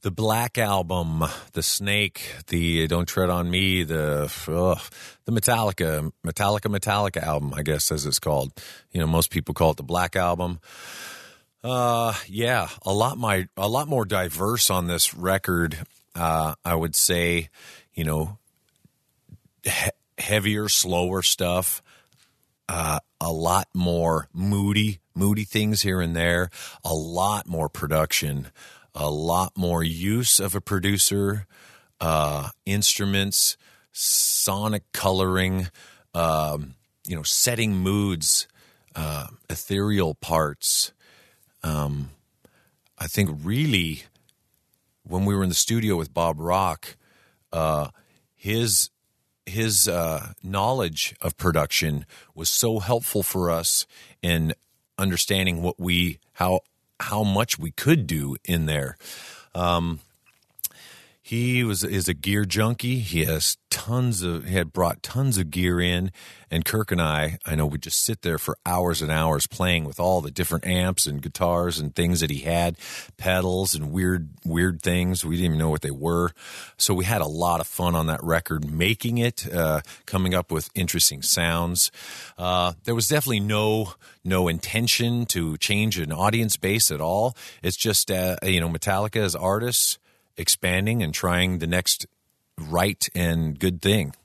The Black Album, the Snake, the Don't Tread on Me, the Metallica album, I guess, as it's called. You know, most people call it the Black Album. Yeah, a lot more diverse on this record. I would say, you know, heavier, slower stuff. A lot more moody things here and there. A lot more production. A lot more use of a producer, instruments, sonic coloring, you know, setting moods, ethereal parts. I think really when we were in the studio with Bob Rock, his knowledge of production was so helpful for us in understanding how much we could do in there. He is a gear junkie. He had brought tons of gear in, and Kirk and I know we just sit there for hours and hours playing with all the different amps and guitars and things that he had, pedals and weird things. We didn't even know what they were. So we had a lot of fun on that record, making it, coming up with interesting sounds. There was definitely no intention to change an audience base at all. It's just, you know, Metallica as artists expanding and trying the next right and good thing.